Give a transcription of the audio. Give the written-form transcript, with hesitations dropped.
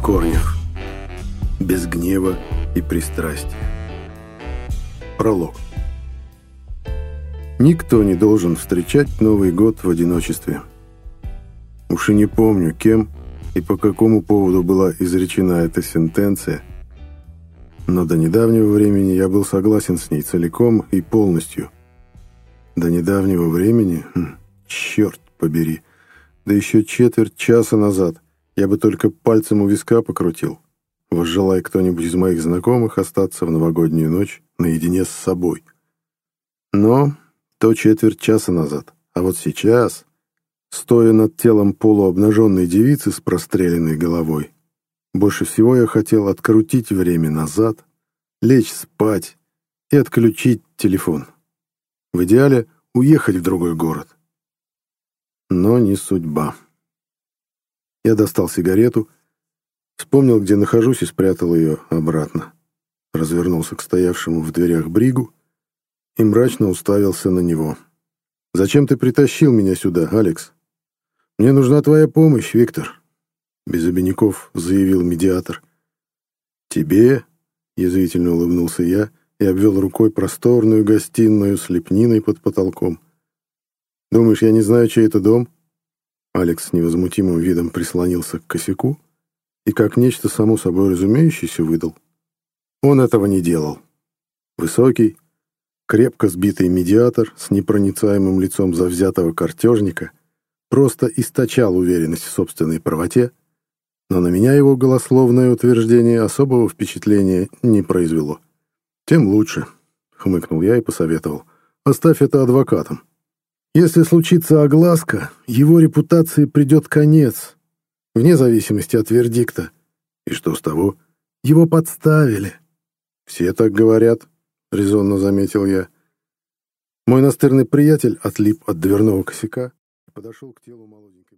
корнев. Без гнева и пристрастия. Пролог. Никто не должен встречать Новый год в одиночестве. Уж и не помню, кем и по какому поводу была изречена эта сентенция, но до недавнего времени я был согласен с ней целиком и полностью. До недавнего времени, черт побери, да еще четверть часа назад я бы только пальцем у виска покрутил, возжелая кто-нибудь из моих знакомых остаться в новогоднюю ночь наедине с собой. Но то четверть часа назад, а вот сейчас, стоя над телом полуобнаженной девицы с простреленной головой, больше всего я хотел открутить время назад, лечь спать и отключить телефон. В идеале уехать в другой город. Но не судьба. Я достал сигарету, вспомнил, где нахожусь, и спрятал ее обратно. Развернулся к стоявшему в дверях Бригу и мрачно уставился на него. «Зачем ты притащил меня сюда, Алекс? Мне нужна твоя помощь, Виктор», — без обиняков заявил медиатор. «Тебе?» — язвительно улыбнулся я и обвел рукой просторную гостиную с лепниной под потолком. «Думаешь, я не знаю, чей это дом?» Алекс с невозмутимым видом прислонился к косяку и, как нечто само собой разумеющееся, выдал. Он этого не делал. Высокий, крепко сбитый медиатор с непроницаемым лицом завзятого картежника просто источал уверенность в собственной правоте, но на меня его голословное утверждение особого впечатления не произвело. «Тем лучше», — хмыкнул я и посоветовал. «Оставь это адвокатам. Если случится огласка, его репутации придет конец, вне зависимости от вердикта. И что с того? Его подставили». «Все так говорят», — резонно заметил я. Мой настырный приятель отлип от дверного косяка и подошел к телу молоденькой